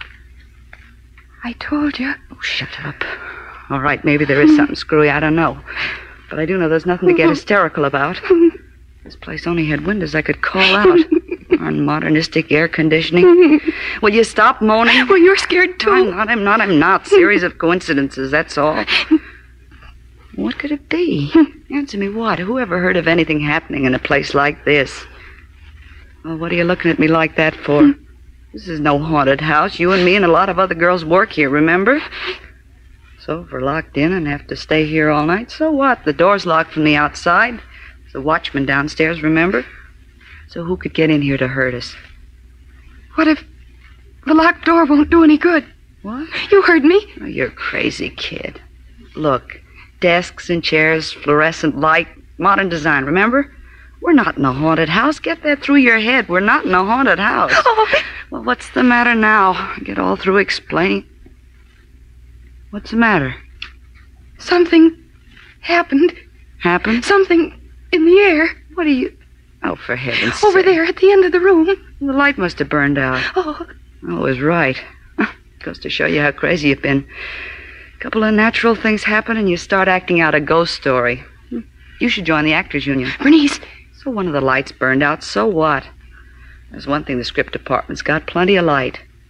I told you. Oh, shut up. All right, maybe there is something screwy, I don't know. But I do know there's nothing to get hysterical about. This place only had windows I could call out. Darn modernistic air conditioning. Will you stop moaning? Well, you're scared, too. I'm not, I'm not, I'm not. Series of coincidences, that's all. What could it be? Answer me what? Who ever heard of anything happening in a place like this? Well, what are you looking at me like that for? This is no haunted house. You and me and a lot of other girls work here, remember? So if we're locked in and have to stay here all night, so what? The door's locked from the outside. There's a watchman downstairs, remember? So who could get in here to hurt us? What if the locked door won't do any good? What? You heard me. Oh, you're crazy, kid. Look, desks and chairs, fluorescent light, modern design, remember? We're not in a haunted house. Get that through your head. We're not in a haunted house. Oh. Well, what's the matter now? Get all through explaining. What's the matter? Something happened. Happened? Something in the air. What are you... Oh, for heaven's sake. Over there at the end of the room. The light must have burned out. Oh. I was right. Goes to show you how crazy you've been. A couple of natural things happen and you start acting out a ghost story. You should join the Actors Union. Bernice. So one of the lights burned out. So what? There's one thing the script department's got. Plenty of light.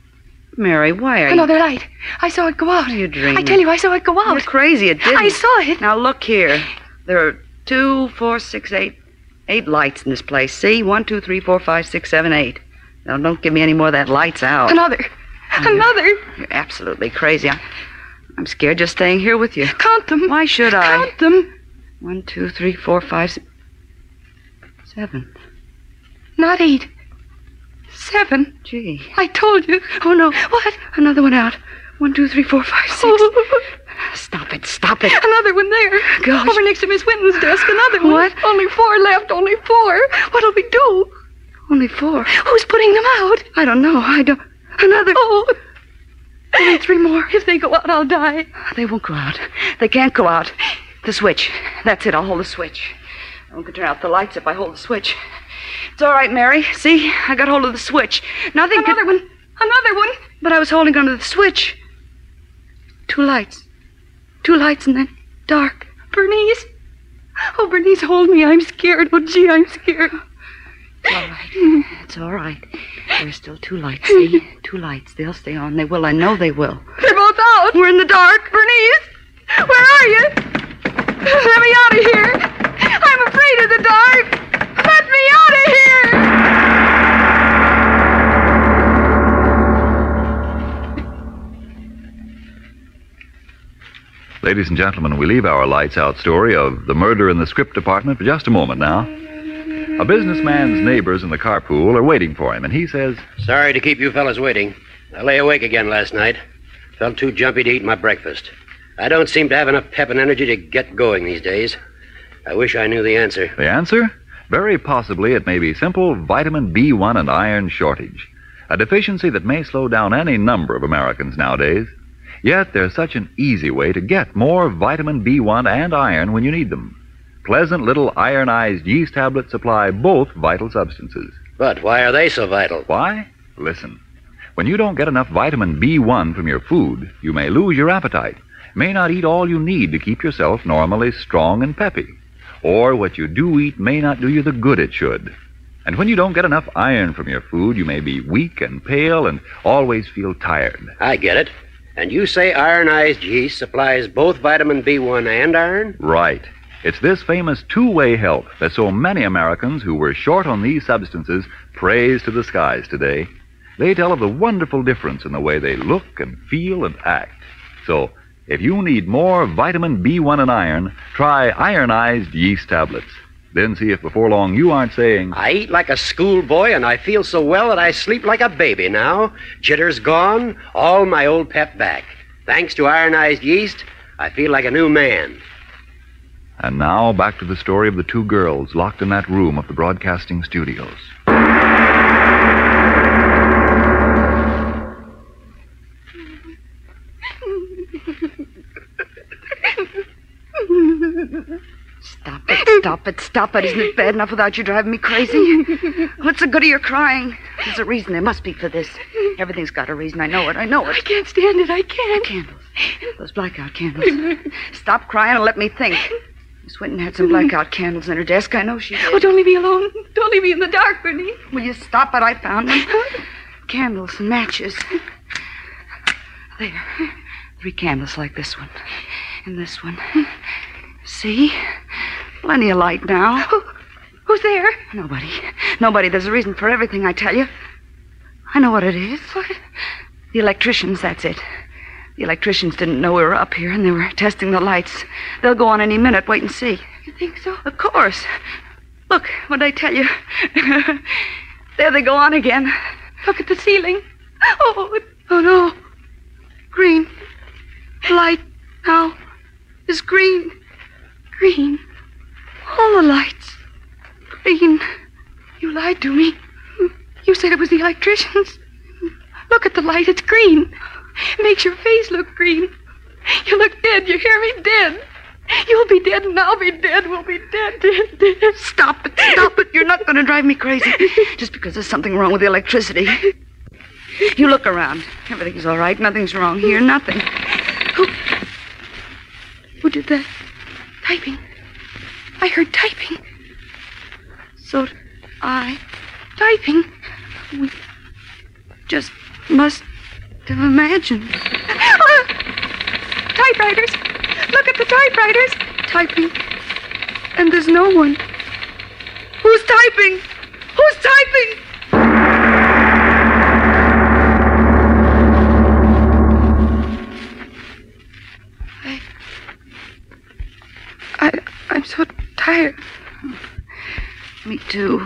Mary, why are you... Another light. I saw it go out. You're dreaming. I tell you, I saw it go out. You're crazy. It didn't. I saw it. Now, look here. There are two, four, six, eight, eight lights in this place. See? One, two, three, four, five, six, seven, eight. Now, don't give me any more of that lights out. Another. You're, Another. You're absolutely crazy. I, I'm scared just staying here with you. Count them. Why should I? Count them. One, two, three, four, five, six, seven. Not eight. Seven. Gee. I told you. Oh, no. What? Another one out. One, two, three, four, five, six. Oh. Stop it. Stop it. Another one there. Gosh. Over next to Miss Winton's desk. Another one. What? Only four left. Only four. What'll we do? Only four. Who's putting them out? I don't know. I don't... Another... Oh. Only three more. If they go out, I'll die. They won't go out. They can't go out. The switch. That's it. I'll hold the switch. I won't turn out the lights if I hold the switch. It's all right, Mary. See? I got hold of the switch. Nothing Another can... one. Another one. But I was holding onto the switch. Two lights. Two lights and then dark. Bernice. Oh, Bernice, hold me. I'm scared. Oh, gee, I'm scared. It's all right. It's all right. There's still two lights, see? Two lights. They'll stay on. They will. I know they will. They're both out. We're in the dark. Bernice, where are you? Let me out of here. I'm afraid of the dark. Let me out of here. Ladies and gentlemen, we leave our lights out story of the murder in the script department for just a moment now. A businessman's neighbors in the carpool are waiting for him, and he says, Sorry to keep you fellas waiting. I lay awake again last night. Felt too jumpy to eat my breakfast. I don't seem to have enough pep and energy to get going these days. I wish I knew the answer. The answer? Very possibly it may be simple vitamin B one and iron shortage, a deficiency that may slow down any number of Americans nowadays. Yet there's such an easy way to get more vitamin B one and iron when you need them. Pleasant little ironized yeast tablets supply both vital substances. But why are they so vital? Why? Listen. When you don't get enough vitamin B one from your food, you may lose your appetite, may not eat all you need to keep yourself normally strong and peppy. Or what you do eat may not do you the good it should. And when you don't get enough iron from your food, you may be weak and pale and always feel tired. I get it. And you say ironized yeast supplies both vitamin B one and iron? Right. It's this famous two-way help that so many Americans who were short on these substances praise to the skies today. They tell of the wonderful difference in the way they look and feel and act. So, if you need more vitamin B one and iron, try ironized yeast tablets. Then see if before long you aren't saying, I eat like a schoolboy and I feel so well that I sleep like a baby now. Jitters gone, all my old pep back. Thanks to ironized yeast, I feel like a new man. And now back to the story of the two girls locked in that room of the broadcasting studios. Stop it, stop it, stop it. Isn't it bad enough without you driving me crazy? What's the good of your crying? There's a reason. There must be for this. Everything's got a reason. I know it. I know it. I can't stand it. I can't. Candles. Those blackout candles. Stop crying and let me think. Miss Winton had some blackout candles in her desk. I know she did. Oh, don't leave me alone. Don't leave me in the dark, Bernice. Will you stop it? I found them. Candles and matches. There. Three candles like this one. And this one. See? Plenty of light now. Who, who's there? Nobody. Nobody. There's a reason for everything, I tell you. I know what it is. What? The electricians, that's it. The electricians didn't know we were up here, and they were testing the lights. They'll go on any minute. Wait and see. You think so? Of course. Look, what'd I tell you? There they go on again. Look at the ceiling. Oh, oh no. Green. The light now is green. Green. All the lights. Green. You lied to me. You said it was the electricians. Look at the light. It's green. It makes your face look green. You look dead. You hear me? Dead. You'll be dead and I'll be dead. We'll be dead, dead, dead. Stop it. Stop it. You're not going to drive me crazy just because there's something wrong with the electricity. You look around. Everything's all right. Nothing's wrong here. Nothing. Who? Who did that? Typing. I heard typing. So did I. Typing. We just must have imagined. Ah! Typewriters! Look at the typewriters! Typing. And there's no one. Who's typing? Who's typing? I... I... I'm so tired. Me too.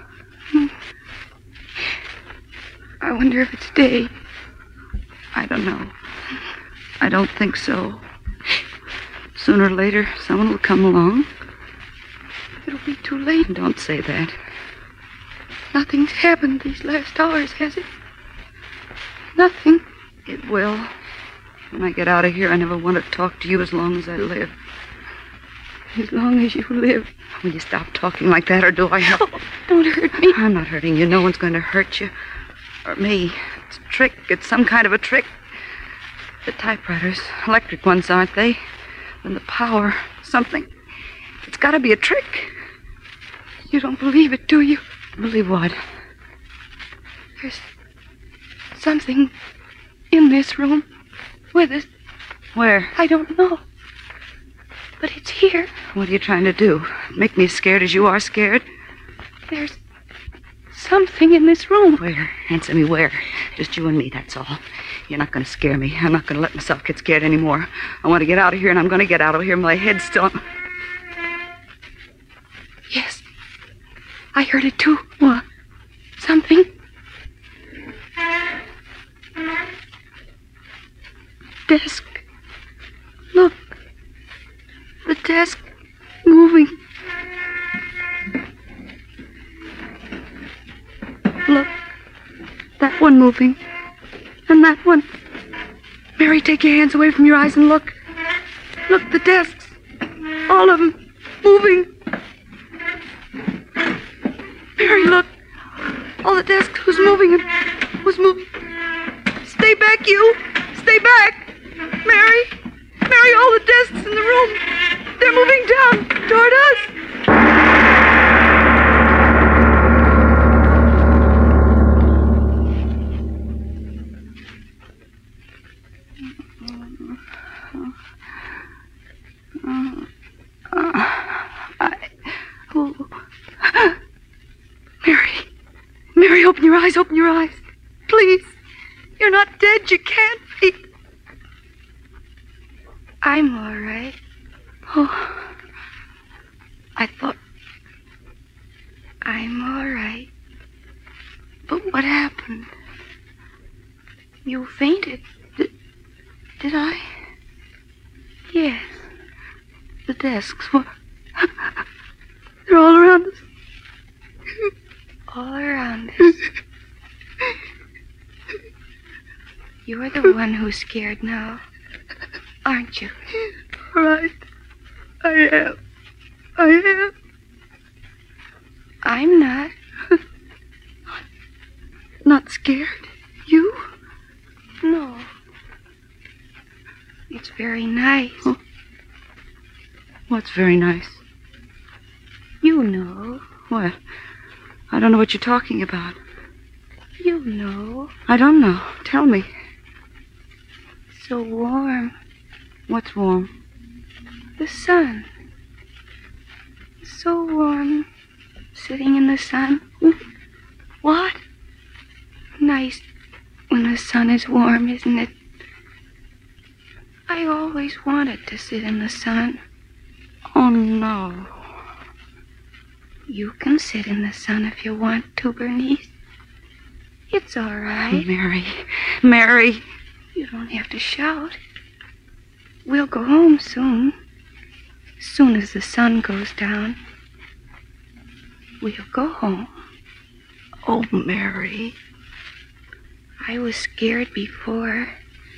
I wonder if it's day. I don't know. I don't think so. Sooner or later, someone will come along. It'll be too late. Don't say that. Nothing's happened these last hours, has it? Nothing. It will. When I get out of here, I never want to talk to you as long as I live. As long as you live. Will you stop talking like that, or do I have... Oh, don't hurt me. I'm not hurting you. No one's going to hurt you. Or me. It's a trick. It's some kind of a trick. The typewriters. Electric ones, aren't they? And the power. Something. It's got to be a trick. You don't believe it, do you? Believe what? There's something in this room with us. Where? I don't know. But it's here. What are you trying to do? Make me as scared as you are scared? There's something in this room. Where? Answer me where. Just you and me, that's all. You're not going to scare me. I'm not going to let myself get scared anymore. I want to get out of here, and I'm going to get out of here. My head's still... Yes. I heard it, too. What? Something. Desk. Look. The desk. Moving. Look. That one moving. And that one. Mary, take your hands away from your eyes and look. Look, the desks. All of them. Moving. Mary, look. All the desks was moving and was moving. Stay back, you. Stay back. Mary. Mary, all the desks in the room. They're moving down toward us. Mary, open your eyes, open your eyes. Please. You're not dead. You can't be. I'm all right. Oh, I thought... I'm all right. But what happened? You fainted. Did, did I? Yes. The desks were... They're all around us. All around us. You're the one who's scared now, aren't you? Right. I am. I am. I'm not. Not scared? You? No. It's very nice. Oh. What's very nice? You know. What? I don't know what you're talking about. You know. I don't know. Tell me. So warm. What's warm? The sun. So warm. Sitting in the sun. What? Nice when the sun is warm, isn't it? I always wanted to sit in the sun. Oh, no. You can sit in the sun if you want to, Bernice. It's all right. Mary. Mary. You don't have to shout. We'll go home soon. As soon as the sun goes down. We'll go home. Oh, Mary. I was scared before.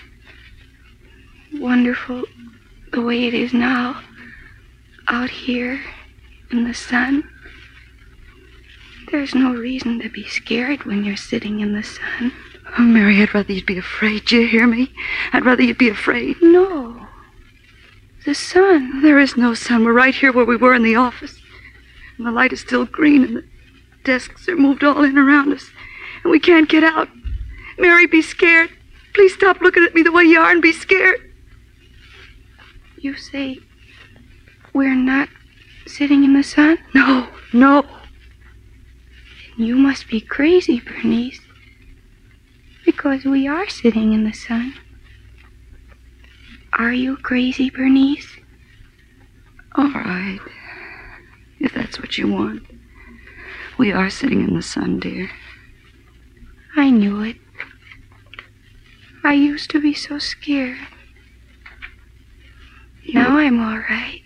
Wonderful the way it is now. Out here in the sun. There's no reason to be scared when you're sitting in the sun. Oh, Mary, I'd rather you'd be afraid. Do you hear me? I'd rather you'd be afraid. No. The sun. There is no sun. We're right here where we were in the office. And the light is still green, and the desks are moved all in around us. And we can't get out. Mary, be scared. Please stop looking at me the way you are and be scared. You say we're not sitting in the sun? No, no. You must be crazy, Bernice. Because we are sitting in the sun. Are you crazy, Bernice? All right. If that's what you want. We are sitting in the sun, dear. I knew it. I used to be so scared. You now were... I'm all right.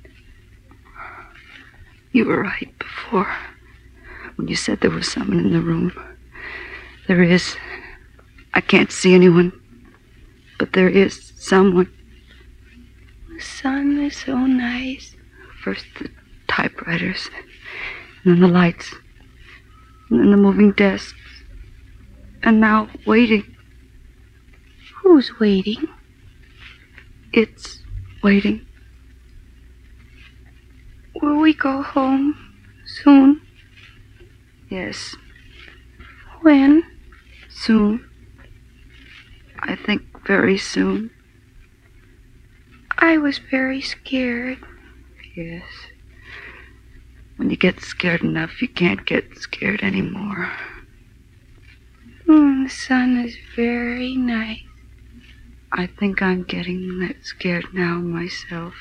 You were right before. When you said there was someone in the room. There is. I can't see anyone. But there is someone. The sun is so nice. First the typewriters. And then the lights. And then the moving desks. And now waiting. Who's waiting? It's waiting. Will we go home soon? Yes. When? Soon. I think very soon. I was very scared. Yes. When you get scared enough, you can't get scared anymore. Mm, the sun is very nice. I think I'm getting that scared now myself.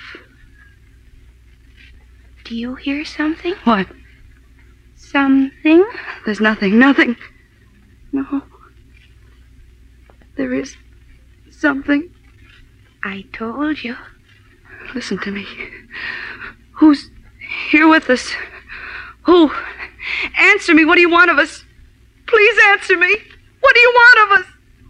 Do you hear something? What? Something? There's nothing, nothing. No. There is something. I told you. Listen to me. Who's here with us? Who? Answer me. What do you want of us? Please answer me. What do you want of us?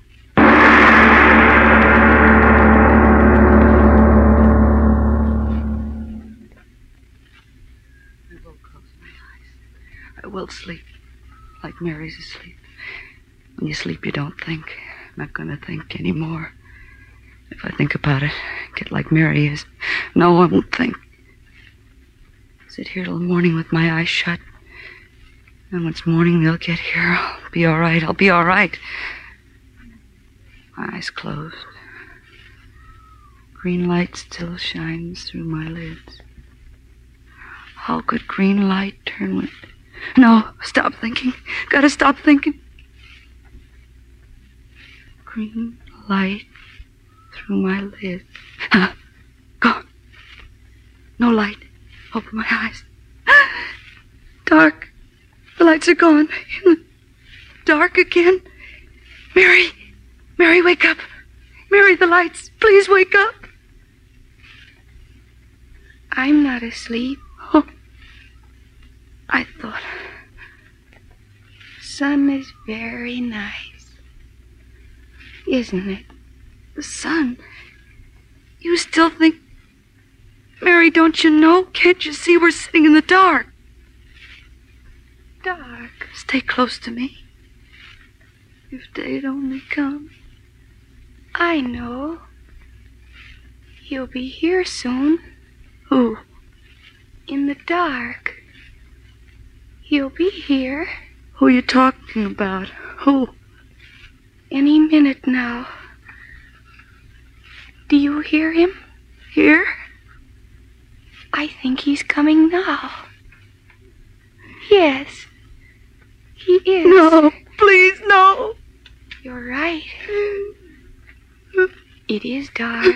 I will close my eyes. I will sleep like Mary's asleep. When you sleep, you don't think. I'm not going to think anymore. If I think about it, get like Mary is. No, I won't think. Sit here till the morning with my eyes shut. And when it's morning, they'll get here. I'll be all right. I'll be all right. My eyes closed. Green light still shines through my lids. How could green light turn when... No, stop thinking. Gotta stop thinking. Green light through my lids. Huh. Gone. No light. Open my eyes. Dark. The lights are gone. Dark again. Mary. Mary, wake up. Mary, the lights. Please wake up. I'm not asleep. Oh. I thought... Sun is very nice. Isn't it? The sun? You still think... Mary, don't you know? Can't you see we're sitting in the dark? Dark? Stay close to me. If day'd only come. I know. He'll be here soon. Who? In the dark. He'll be here. Who are you talking about? Who? Any minute now. Do you hear him? Here? I think he's coming now. Yes. He is. No, please, no. You're right. It is dark.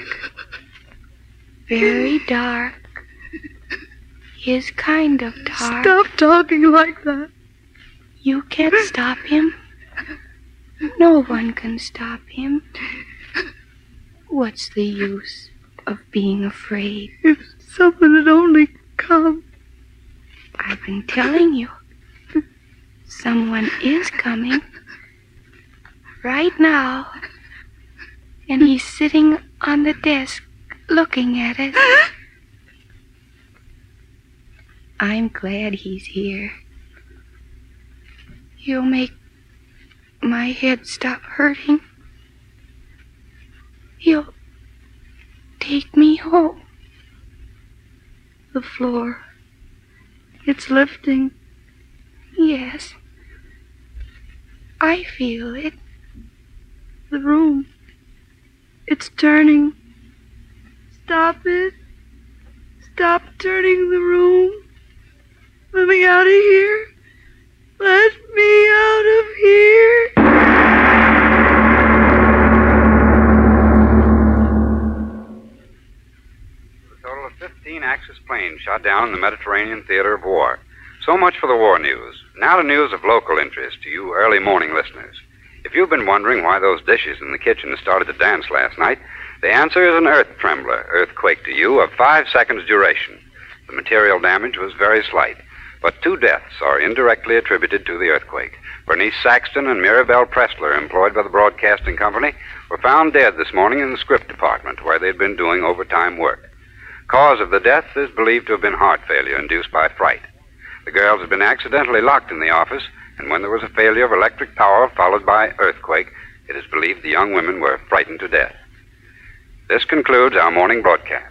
Very dark. His kind of dark. Stop talking like that. You can't stop him. No one can stop him. What's the use of being afraid? If someone had only come. I've been telling you. Someone is coming. Right now. And he's sitting on the desk looking at us. I'm glad he's here. He'll make my head stop hurting. He'll take me home. The floor. It's lifting. Yes. I feel it. The room. It's turning. Stop it. Stop turning the room. Let me out of here. Let me out of here. A total of fifteen Axis planes shot down in the Mediterranean theater of war. So much for the war news. Now to news of local interest to you early morning listeners. If you've been wondering why those dishes in the kitchen started to dance last night, the answer is an earth trembler, earthquake to you, of five seconds duration. The material damage was very slight, but two deaths are indirectly attributed to the earthquake. Bernice Saxton and Mirabelle Pressler, employed by the broadcasting company, were found dead this morning in the script department, where they'd been doing overtime work. Cause of the death is believed to have been heart failure induced by fright. The girls had been accidentally locked in the office, and when there was a failure of electric power followed by earthquake, it is believed the young women were frightened to death. This concludes our morning broadcast.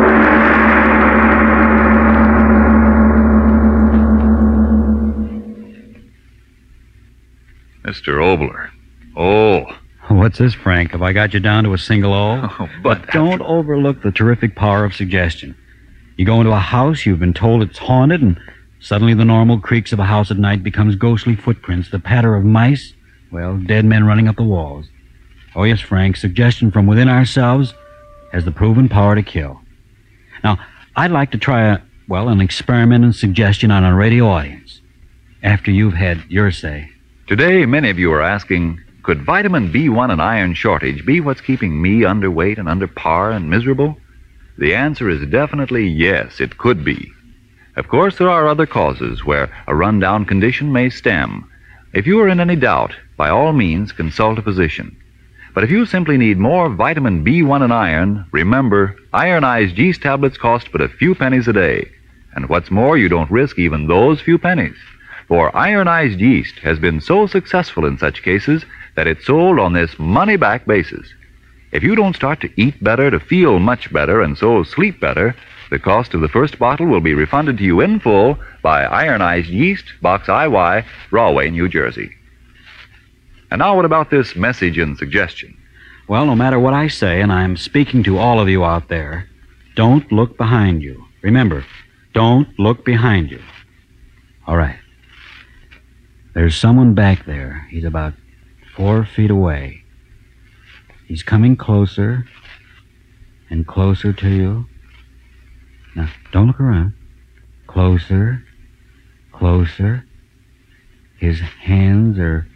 Mister Obler. Oh. What's this, Frank? Have I got you down to a single O? Oh, but... but don't overlook the terrific power of suggestion. You go into a house, you've been told it's haunted, and suddenly the normal creaks of a house at night becomes ghostly footprints, the patter of mice, well, dead men running up the walls. Oh, yes, Frank, suggestion from within ourselves has the proven power to kill. Now, I'd like to try a, well, an experiment in suggestion on a radio audience, after you've had your say. Today, many of you are asking, could vitamin B one and iron shortage be what's keeping me underweight and under par and miserable? The answer is definitely yes, it could be. Of course, there are other causes where a rundown condition may stem. If you are in any doubt, by all means, consult a physician. But if you simply need more vitamin B one and iron, remember, ironized yeast tablets cost but a few pennies a day. And what's more, you don't risk even those few pennies. For ironized yeast has been so successful in such cases that it's sold on this money-back basis. If you don't start to eat better, to feel much better, and so sleep better, the cost of the first bottle will be refunded to you in full by Ironized Yeast, Box I Y, Rahway, New Jersey. And now what about this message and suggestion? Well, no matter what I say, and I'm speaking to all of you out there, don't look behind you. Remember, don't look behind you. All right. There's someone back there. He's about four feet away. He's coming closer and closer to you. Now, don't look around. Closer, closer. His hands are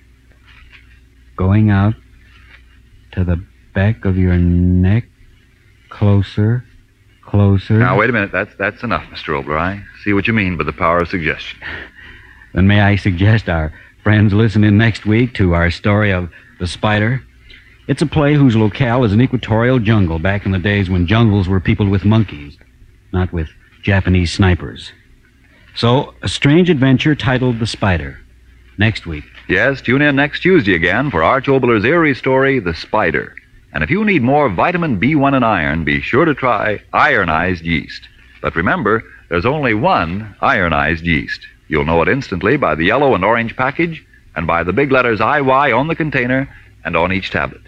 going out to the back of your neck. Closer, closer. Now, wait a minute. That's that's enough, Mister Obler. I see what you mean by the power of suggestion. Then may I suggest our friends listen in next week to our story of The Spider? It's a play whose locale is an equatorial jungle back in the days when jungles were peopled with monkeys, not with Japanese snipers. So, a strange adventure titled The Spider. Next week. Yes, tune in next Tuesday again for Arch Obler's eerie story, The Spider. And if you need more vitamin B one and iron, be sure to try ironized yeast. But remember, there's only one ironized yeast. You'll know it instantly by the yellow and orange package and by the big letters I Y on the container and on each tablet.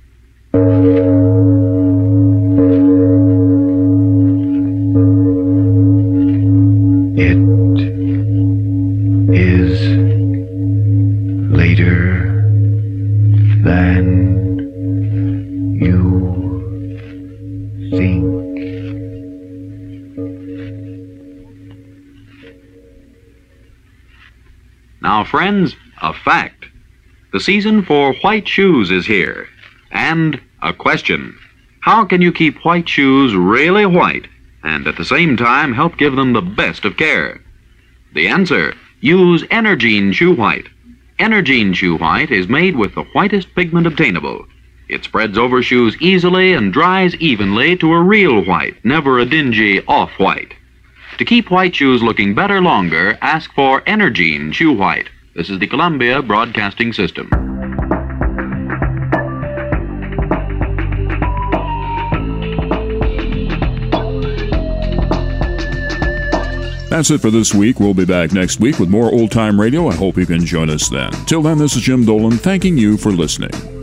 It is later than you think. Now, friends, a fact. The season for white shoes is here. And a question. How can you keep white shoes really white and at the same time help give them the best of care? The answer, use Energine Shoe White. Energine Shoe White is made with the whitest pigment obtainable. It spreads over shoes easily and dries evenly to a real white, never a dingy off-white. To keep white shoes looking better longer, ask for Energine Shoe White. This is the Columbia Broadcasting System. That's it for this week. We'll be back next week with more old-time radio. I hope you can join us then. Till then, this is Jim Dolan thanking you for listening.